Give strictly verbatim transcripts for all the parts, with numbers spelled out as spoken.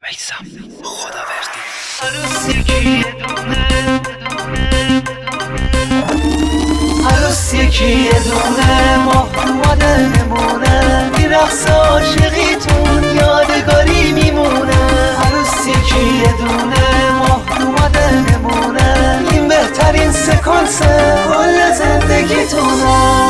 میثم خداوردی. عروس یکی دونه عروس یکی دونه ماه اومده نمونه، این رقص عاشقیتون یادگاری میمونه. عروس یکی دونه ماه اومده نمونه، این بهترین سکانس کل زندگیتونه.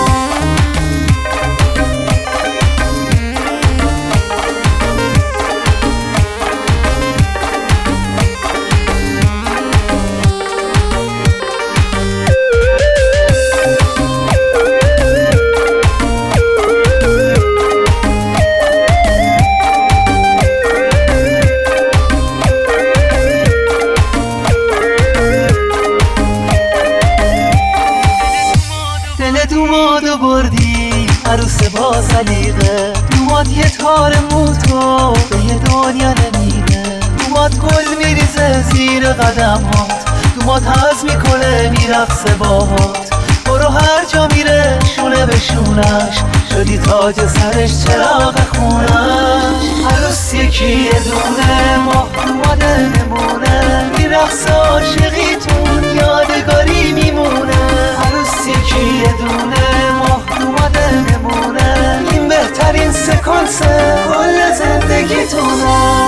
دومادو بردی عروس با سلیقه، دوماد یه تار موتو به یه دنیا نمیره. دوماد گل میریزه زیر قدم هات، دوماد هز میکنه میرقصه باهات. برو هر جا میره شونه به شونش، شدی تاج سرش چراغ خونش. عروس یکی دونه ماه اومده نمونه، میرقصه عاشقیتون یادگاری میمونه. عروس یکی دونه ماه اومده نمونه، این بهترین سکانس کل زندگیتونه.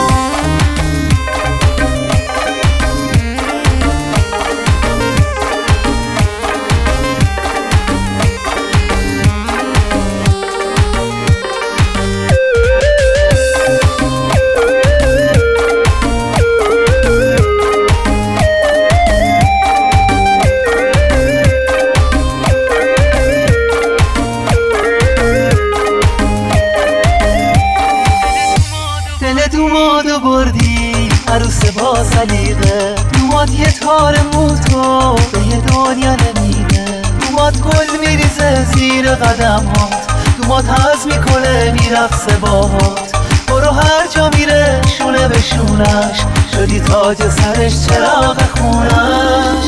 دومادو بردی عروس با سلیقه، دوماد یه تار موتو به یه دنیا نمیره. دوماد گل میریزه زیر قدم هات، دوماد هز میکنه میرقصه باهات. برو هر جا میره شونه به شونش، شدی تاج سرش چراغ خونش.